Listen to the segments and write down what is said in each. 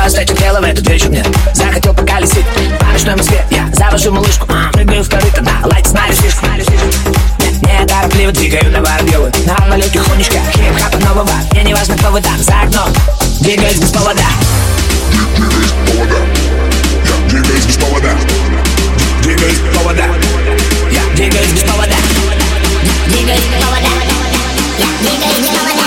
встретил тело в этот вечер мне захотел поколесить по ночной Москве. Я завожу малышку, прыгаю в корыто, да, лайк знаю слишком. Не торопливо двигаю на Воробьёвы, навалю тихонечко хип-хапа нового. Мне не важно, кто вы там за окном, двигаюсь без повода. Двигаюсь без повода. Двигаюсь без повода. Я двигаюсь без повода. Двигаюсь без повода. Я двигаюсь без повода.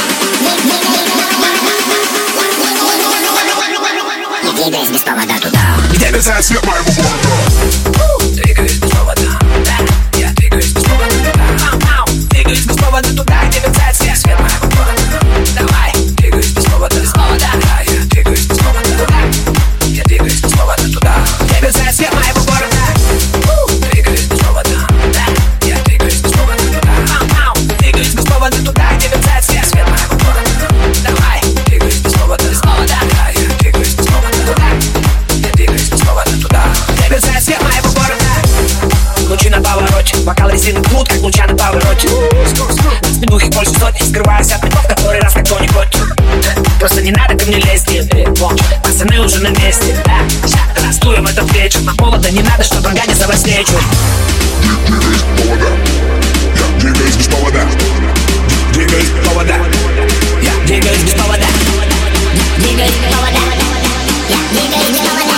Двигаюсь без повода туда, где мерцает свет моего города. Двигаюсь без повода. Я двигаюсь без повода туда. Двигаюсь без повода туда, где мерцает свет моего города. Давай, двигаюсь без повода. Да, я двигаюсь без повода туда. Я двигаюсь без повода туда, где мерцает свет моего города. Двигаюсь без повода. Да, я двигаюсь без повода туда. Двигаюсь без повода туда, где мерцает свет моего города. Давай, двигаюсь без повода. Да, я двигаюсь без повода туда. Я двигаюсь без повода туда, где мерцает свет моего города. Лучи на повороте, бокал резины плут, как луча на повороте. На спидухе больше сотни, скрываюсь от метов, который раз как кто-нибудь. Просто не надо ко мне лезть, пацаны уже на месте. Растуем этот вечер, на повода не надо, чтоб организовать встречу. Двигаюсь без повода. Двигаюсь без повода. Я двигаюсь без повода. двигаюсь без повода. Я двигаюсь без повода.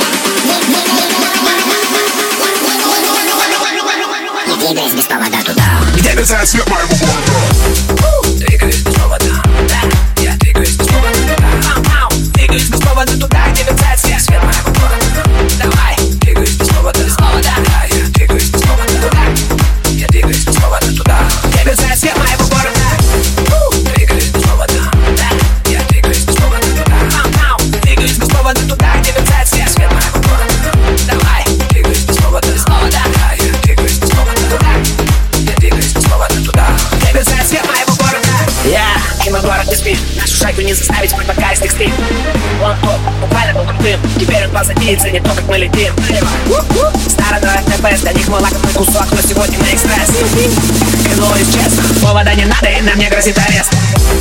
Двигаюсь без повода туда, где мерцает свет моего города. Двигаюсь без повода. Да, я двигаюсь без повода туда. Двигаюсь без повода туда, где мерцает свет моего города. Давай, двигаюсь без повода. Да, я двигаюсь без повода туда. Я двигаюсь без повода туда, где мерцает свет моего города. Двигаюсь без повода. Да, я двигаюсь без повода туда. Двигаюсь без повода туда, где мерцает свет моего города. Давай, двигаюсь без повода. Да, я двигаюсь без повода туда. Я двигаюсь без повода туда, где мерцает свет моего города. И мой город не спит, нашу шайку не заставить спать, пока из них спит. Он топ, буквально был крутым, теперь он позади и ценит то, как мы летим. Старый ТПС, для них мой лакомый кусок, но сегодня на экспресс. Кино исчез, повода не надо, и нам не грозит арест.